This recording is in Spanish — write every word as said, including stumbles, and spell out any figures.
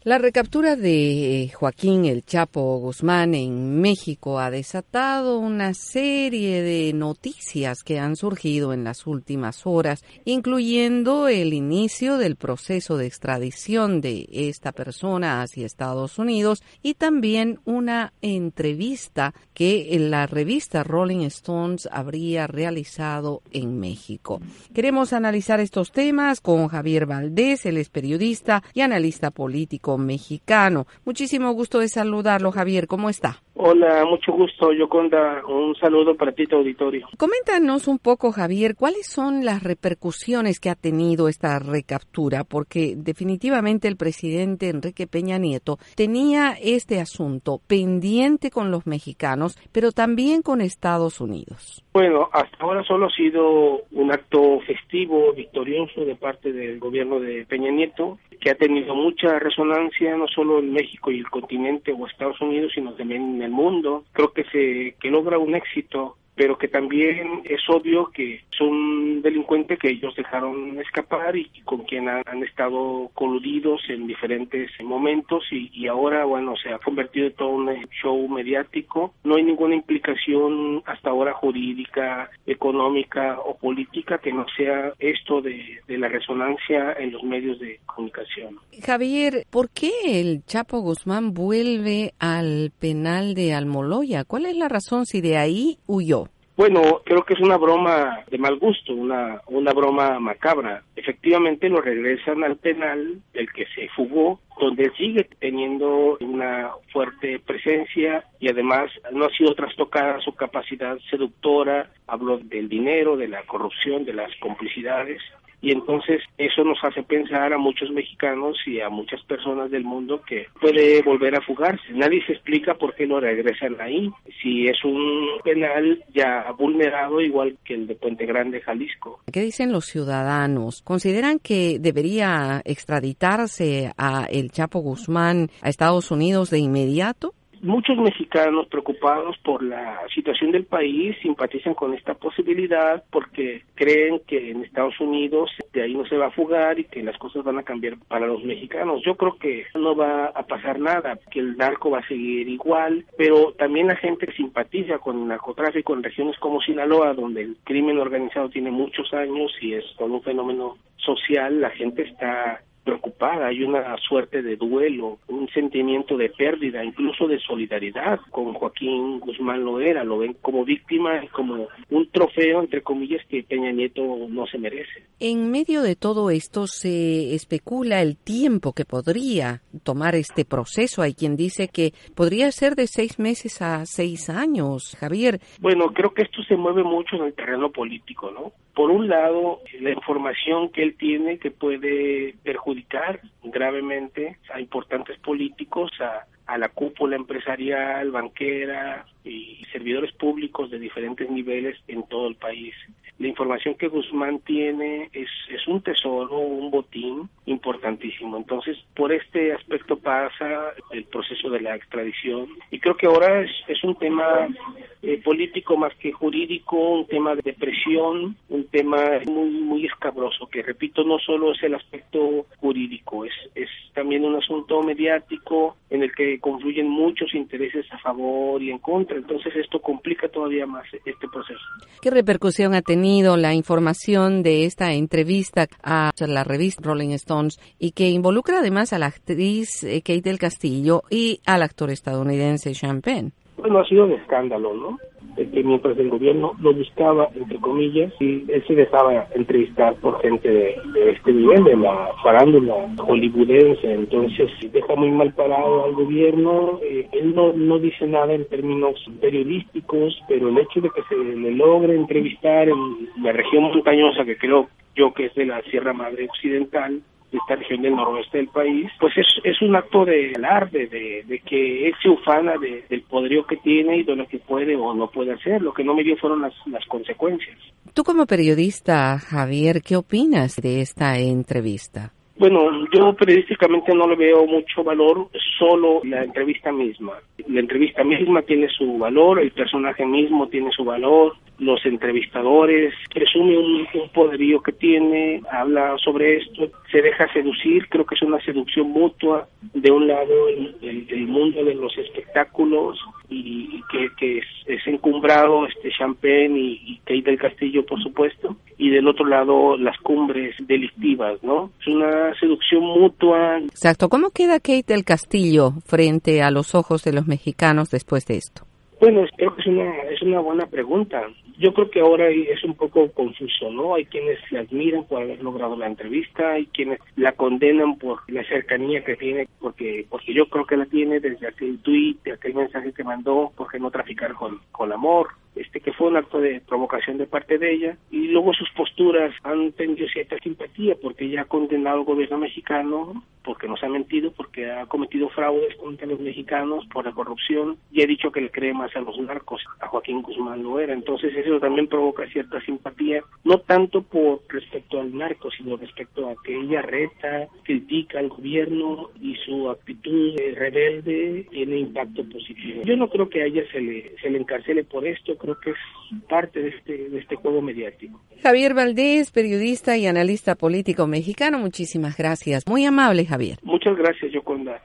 La recaptura de Joaquín El Chapo Guzmán en México ha desatado una serie de noticias que han surgido en las últimas horas, incluyendo el inicio del proceso de extradición de esta persona hacia Estados Unidos y también una entrevista que la revista Rolling Stones habría realizado en México. Queremos analizar estos temas con Javier Valdés, él es periodista y analista político mexicano. Muchísimo gusto de saludarlo, Javier. ¿Cómo está? Hola, mucho gusto, Yoconda. Un saludo para ti, tu auditorio. Coméntanos un poco, Javier, ¿cuáles son las repercusiones que ha tenido esta recaptura? Porque definitivamente el presidente Enrique Peña Nieto tenía este asunto pendiente con los mexicanos, pero también con Estados Unidos. Bueno, hasta ahora solo ha sido un acto festivo, victorioso de parte del gobierno de Peña Nieto, que ha tenido mucha resonancia, no solo en México y el continente o Estados Unidos, sino también en el mundo. Creo que se que logra un éxito, pero que también es obvio que es un delincuente que ellos dejaron escapar y con quien han, han estado coludidos en diferentes momentos y, y ahora, bueno, se ha convertido en todo un show mediático. No hay ninguna implicación hasta ahora jurídica, económica o política que no sea esto de, de la resonancia en los medios de comunicación. Javier, ¿por qué el Chapo Guzmán vuelve al penal de Almoloya? ¿Cuál es la razón si de ahí huyó? Bueno, creo que es una broma de mal gusto, una una broma macabra. Efectivamente lo regresan al penal del que se fugó, donde él sigue teniendo una fuerte presencia y además no ha sido trastocada su capacidad seductora. Hablo del dinero, de la corrupción, de las complicidades. Y entonces eso nos hace pensar a muchos mexicanos y a muchas personas del mundo que puede volver a fugarse. Nadie se explica por qué lo regresan ahí, si es un penal ya vulnerado igual que el de Puente Grande, Jalisco. ¿Qué dicen los ciudadanos? ¿Consideran que debería extraditarse a el Chapo Guzmán a Estados Unidos de inmediato? Muchos mexicanos preocupados por la situación del país simpatizan con esta posibilidad porque creen que en Estados Unidos de ahí no se va a fugar y que las cosas van a cambiar para los mexicanos. Yo creo que no va a pasar nada, que el narco va a seguir igual, pero también la gente simpatiza con el narcotráfico en regiones como Sinaloa, donde el crimen organizado tiene muchos años y es todo un fenómeno social. La gente está preocupada, hay una suerte de duelo, un sentimiento de pérdida, incluso de solidaridad con Joaquín Guzmán Loera. Lo ven como víctima y como un trofeo, entre comillas, que Peña Nieto no se merece. En medio de todo esto se especula el tiempo que podría tomar este proceso. Hay quien dice que podría ser de seis meses a seis años. Javier. Bueno, creo que esto se mueve mucho en el terreno político, ¿no? Por un lado, la información que él tiene que puede perjudicar gravemente a importantes políticos, a, a la cúpula empresarial, banquera y servidores públicos de diferentes niveles en todo el país. La información que Guzmán tiene es, es un tesoro, un botín importantísimo. Entonces, por este aspecto pasa el proceso de la extradición. Y creo que ahora es, es un tema eh, político más que jurídico, un tema de presión, un tema muy muy escabroso, que repito, no solo es el aspecto jurídico, es, es también un asunto mediático en el que confluyen muchos intereses a favor y en contra. Entonces, esto complica todavía más este proceso. ¿Qué repercusión ha tenido la información de esta entrevista a la revista Rolling Stones y que involucra además a la actriz Kate del Castillo y al actor estadounidense Sean Penn? Bueno, ha sido un escándalo, ¿no? De que mientras el gobierno lo buscaba, entre comillas, y él se dejaba entrevistar por gente de, de este nivel, de la farándula hollywoodense, entonces deja muy mal parado al gobierno. Eh, él no, no dice nada en términos periodísticos, pero el hecho de que se le logre entrevistar en la región montañosa, que creo yo que es de la Sierra Madre Occidental, de esta región del noroeste del país, pues es es un acto de alarde, de, de que él se ufana de, del poderío que tiene y de lo que puede o no puede hacer. Lo que no midió fueron las, las consecuencias. Tú como periodista, Javier, ¿qué opinas de esta entrevista? Bueno, yo periodísticamente no le veo mucho valor, solo la entrevista misma. La entrevista misma tiene su valor, el personaje mismo tiene su valor, los entrevistadores, presume un, un poderío que tiene, habla sobre esto, se deja seducir, creo que es una seducción mutua, de un lado el, el, el mundo de los espectáculos, y que, que es, es encumbrado este Champagne y, y Kate del Castillo, por supuesto, y del otro lado las cumbres delictivas, ¿no? Es una seducción mutua. Exacto. ¿Cómo queda Kate del Castillo frente a los ojos de los mexicanos después de esto? Bueno, creo que es una es una buena pregunta. Yo creo que ahora es un poco confuso, ¿no? Hay quienes la admiran por haber logrado la entrevista, hay quienes la condenan por la cercanía que tiene, porque porque yo creo que la tiene desde aquel tuit, de aquel mensaje que mandó, porque no traficar con, con amor, este que fue un acto de provocación de parte de ella, y luego sus posturas han tenido cierta simpatía, porque ella ha condenado al gobierno mexicano, porque nos ha mentido, porque ha cometido fraudes contra los mexicanos por la corrupción, y ha dicho que le cree más a los narcos, a Joaquín Guzmán no era. Entonces eso también provoca cierta simpatía, no tanto por respecto al narco, sino respecto a que ella reta, critica al gobierno, y su actitud rebelde tiene impacto positivo. Yo no creo que a ella se le, se le encarcele por esto, creo que es parte de este, de este juego mediático. Javier Valdés, periodista y analista político mexicano, muchísimas gracias. Muy amable, Javier. Muchas gracias, Yoconda.